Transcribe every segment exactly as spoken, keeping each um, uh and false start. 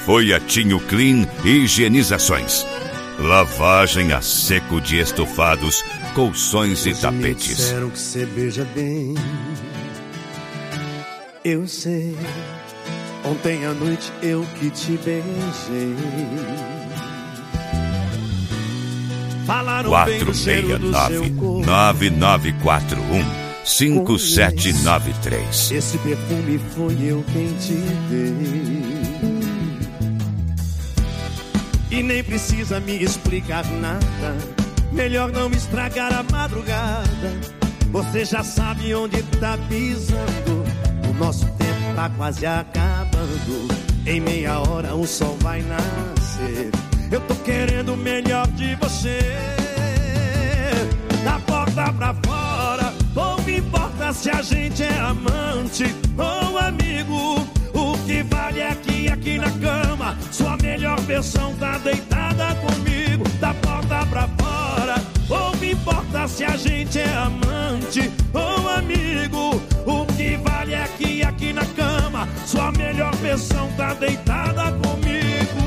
Foi a Tinho Clean Higienizações. Lavagem a seco de estofados, colchões e tapetes. Me disseram que você beija bem. Eu sei. Ontem à noite eu que te beijei. quatro seis nove, nove nove quatro um, cinco sete nove três. Esse perfume foi eu quem te dei. E nem precisa me explicar nada. Melhor não me estragar a madrugada. Você já sabe onde tá pisando. O nosso tempo tá quase acabando. Em meia hora o sol vai nascer. Eu tô querendo o melhor de você. Da porta pra fora, pouco importa se a gente é amante ou amigo. O que vale é que aqui na cama sua melhor versão tá deitada comigo. Da porta pra fora, pouco importa se a gente é amante ou amigo. O que vale é que aqui na cama sua melhor versão tá deitada comigo.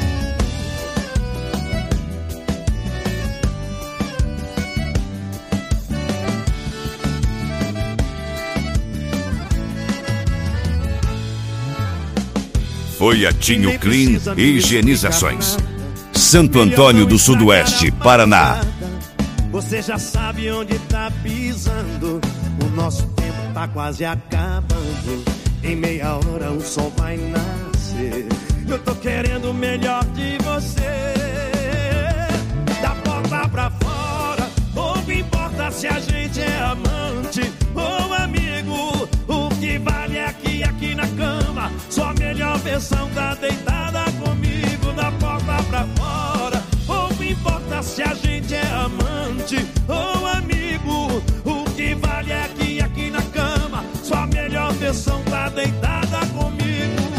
Foi a Tinho Clean Higienizações. Santo Antônio do Sudoeste, Paraná. Você já sabe onde tá pisando. O nosso tempo tá quase acabando. Em meia hora o sol vai nascer. Eu tô querendo o melhor de você. Da porta pra fora, pouco importa se a gente é amante ou amigo. O que vale é que aqui na cama sua melhor versão tá deitada comigo. Da porta pra fora, pouco importa se a gente é amante ou amigo. O que vale é que aqui na cama sua melhor versão tá deitada comigo.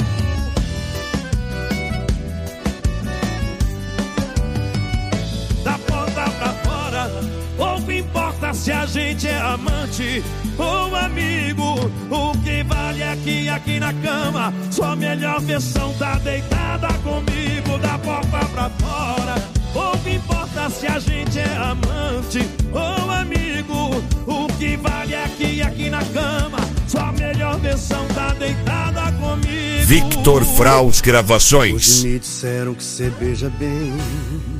Da porta pra fora, pouco importa se a gente é amante ou amigo. O que vale é que aqui na cama sua melhor versão tá deitada comigo. Da porta pra fora, pouco importa se a gente é amante ou amigo. O que vale é que aqui na cama sua melhor versão tá deitada comigo. Victor Fraus Gravações. Hoje me disseram que você beija bem.